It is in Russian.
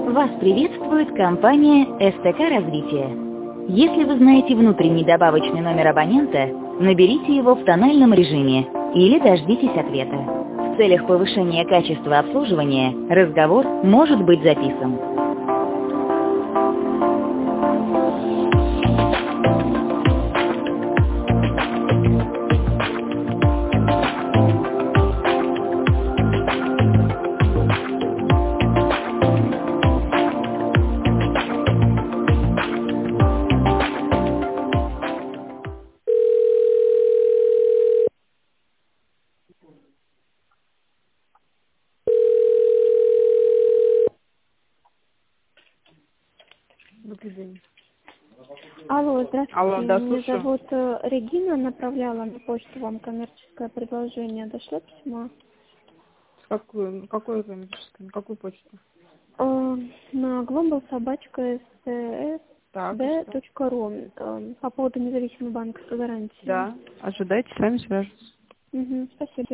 Вас приветствует компания СТК «Развитие». Если вы знаете внутренний добавочный номер абонента, наберите его в тональном режиме или дождитесь ответа. В целях повышения качества обслуживания разговор может быть записан. Добрый день. Алло, здравствуйте. Алло, да, Меня слушаю. зовут Регина, направляла на почту вам коммерческое предложение. Дошло письмо? Какое коммерческое? На какую почту? На Так, и что? globalsobachka.sb.ru по поводу независимой банковской гарантии. Да, ожидайте, с вами свяжутся. Спасибо.